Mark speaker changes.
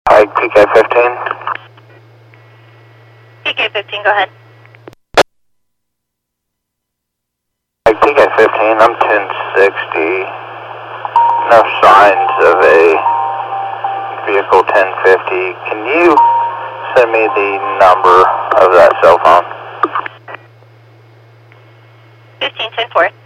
Speaker 1: Hi, PK-15.
Speaker 2: PK-15, go ahead.
Speaker 1: Hi, PK-15, I'm 1060. No signs of a vehicle 1050. Can you send me the number of that cell phone?
Speaker 2: 15-10-4.